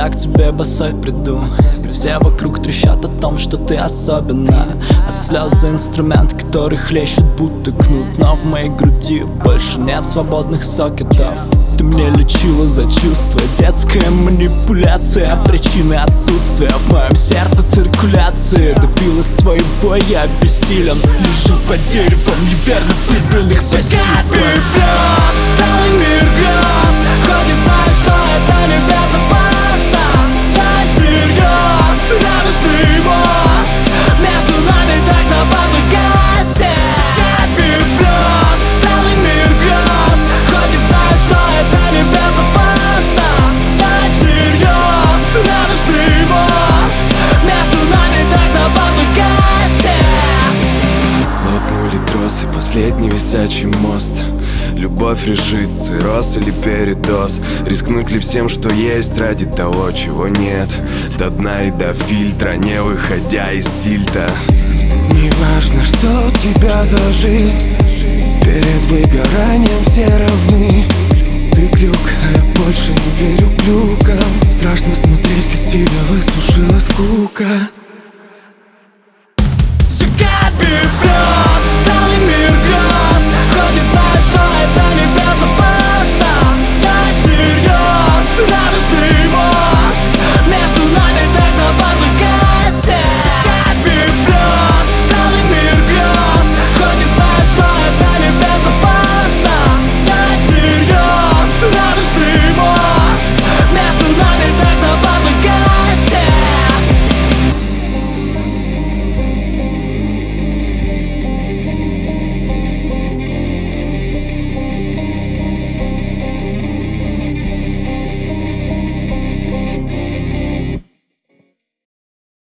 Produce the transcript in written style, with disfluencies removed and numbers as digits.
когда к тебе босой приду, и все вокруг трещат о том, что ты особенная. А слезы инструмент, который хлещет будто кнут. Но в моей груди больше нет свободных сокетов. Ты мне лечила за чувства, детская манипуляция, причины отсутствия в моем сердце циркуляции. Добилась своего, я бессилен, лежу под деревом неверно выбранных посевов. Целый мир грез, хоть и знаешь, что это небезопасно. Дай всерьез, радужный мост между нами так забавно гаснет. Целый мир грез, хоть и знаешь, что это небезопасно. Дай всерьез, радужный мост между нами так забавно гаснет. Лопнули тросы, последний висячий мост. Любовь решит, цирроз или передоз. Рискнуть ли всем, что есть, ради того, чего нет? До дна и до фильтра, не выходя из тильта. Неважно, что у тебя за жизнь, перед выгоранием все равны. Ты глюк, а я больше не верю глюкам. Страшно смотреть, как тебя высушила скука. You got me